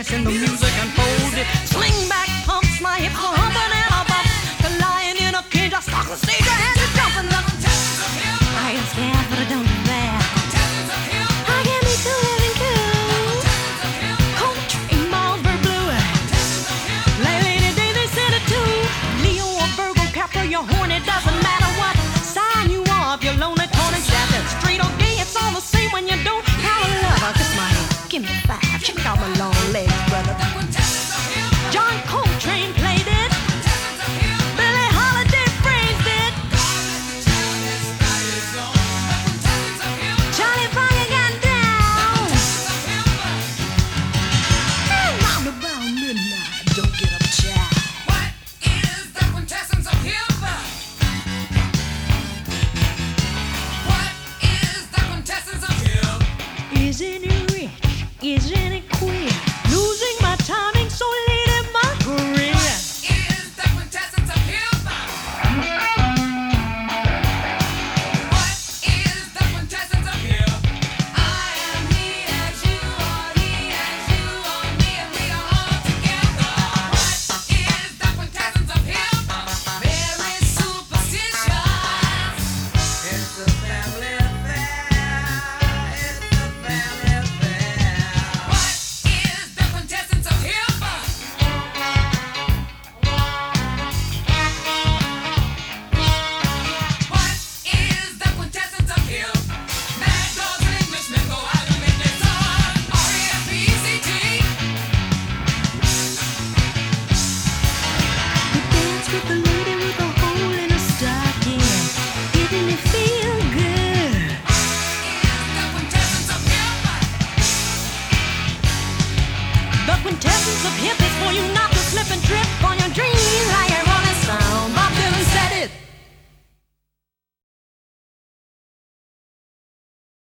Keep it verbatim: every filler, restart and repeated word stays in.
dance and the music unfolded. Sling back pumps, my hips were humping and a bump. The lion in a cage, I stalk the stage, I had to jump and look. I am scared, but I don't do that. I can be cool and cool. Coltrane, Marlboro Blue. Lady Day, they said it too. Leo or Virgo, Capra, you're horny, doesn't matter what sign you are. If you're lonely, torn and shattered, straight or gay, it's all the same when you don't have a lover. Kiss my hand, give me five, check out my long legs, brother. John Coltrane played it. Billie Holiday phrased it. Charlie Parker got down. And round about midnight, don't get up, child. What is the quintessence of hip-hop? What is the quintessence of hip-hop? Isn't it rich? Isn't it queer? Losing my timing so late in my career. Is the quintessence of hip-hop? What is the quintessence of hip-hop? I am he as you are, he as you are, me and we are all together. What is the quintessence of hip-hop? Very superstitious. It's a family affair. It's a family affair. What is the quintessence of hip-hop? What is the quintessence of hip-hop? Mad dogs and Englishmen go out and make their song. R E S P E C T. You dance with the lady with a hole in her stocking. Didn't it feel good? Is the quintessence of hip-hop? The quintessence of hip is for you not to slip and trip on your dreams like a rolling stone.